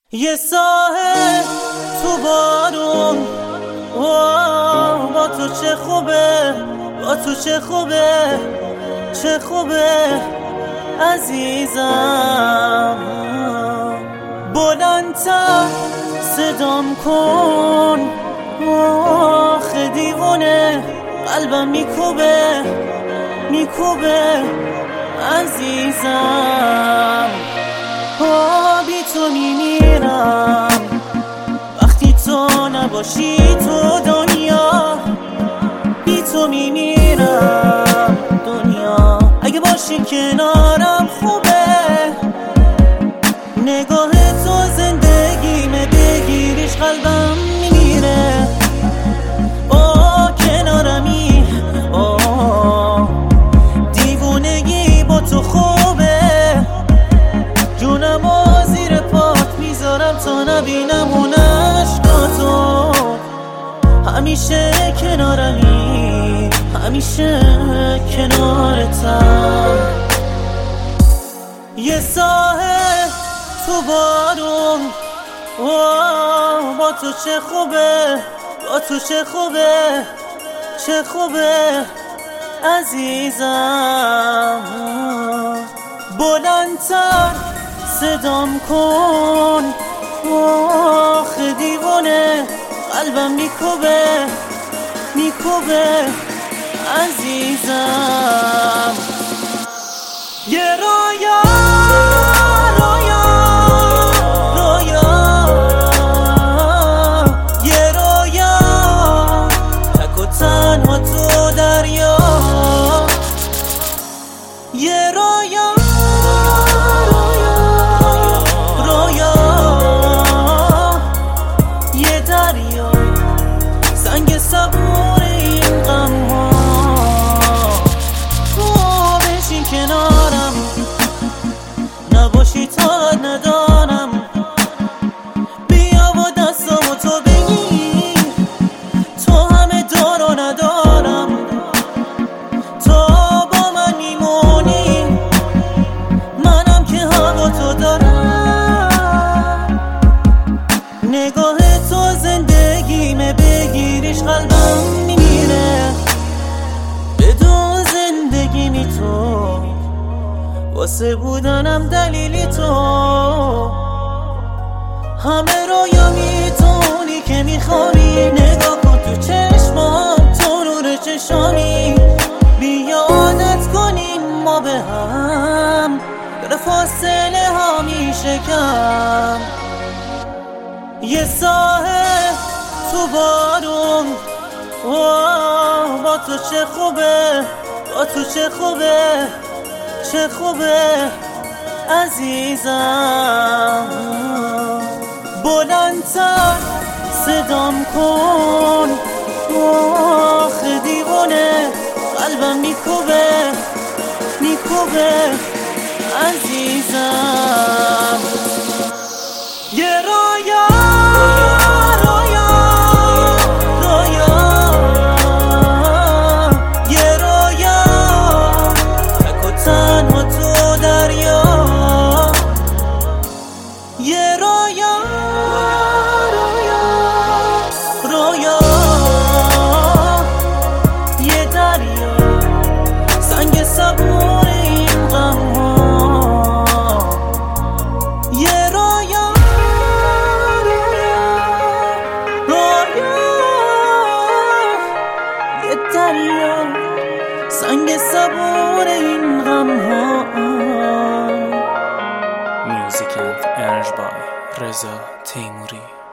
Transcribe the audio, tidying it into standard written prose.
یه ساحل تو بارون، با تو چه خوبه، با تو چه خوبه، چه خوبه عزیزم. بلندتر صدام کن، آخه دیوونه قلبم میکوبه، میکوبه عزیزم. بی تو میمیرم وقتی تو نباشی تو دنیا، بی تو میمیرم دنیا. اگه باشی کنارم خوبه، نگاه تو زندگیمه، بگیریش قلبم میمیره. کنارمی دیوونگی با تو خوبه، جونمو زیر پات میذارم تا نبینم اون عشقاتو. همیشه کنارمی، همیشه کنارتم. یه ساحل تو بارون، با تو چه خوبه، با تو چه خوبه، چه خوبه عزیزم. بلندتر صدام کن، آخه دیوونه قلبم میکوبه، میکوبه عزیزم. یه رویا رویا رویا، یه رویا تک و تنها تو دریا. یه رویا رویا رویا، یه دریا سنگ صبور این غم ها. تو بشین کنارم، نباشی تا ندارم. بیا و دستامو تو بگیر، تو همه دارو ندارم. تا با من میمونی، منم که هوا تو دارم. نگاه تو زندگیمه، بگیریش قلبم میمیره. بدون زندگی تو واسه بودنم دلیلی تو. همه رویا میتونی که میخوابی، نگاه کن تو چشمام، تو نور چشامی. بیا عادت کنیم ما به هم، در فاصله ها میشه کم. یه ساحل تو بارون، با تو چه خوبه، با تو چه خوبه، چه خوبه عزیزم. بلندتر صدام کن، آخه دیوونه قلبم میکوبه، میکوبه عزیزم. یه رویا رویا رویا، یه رویا تک و تنها تو دریا. یه رویا رویا رویا، یه دریا سنگ صبور این غم ها. یه رویا دریا سنگ صبور این غم ها. میوزیک اند ارنج بای رضا تیموری.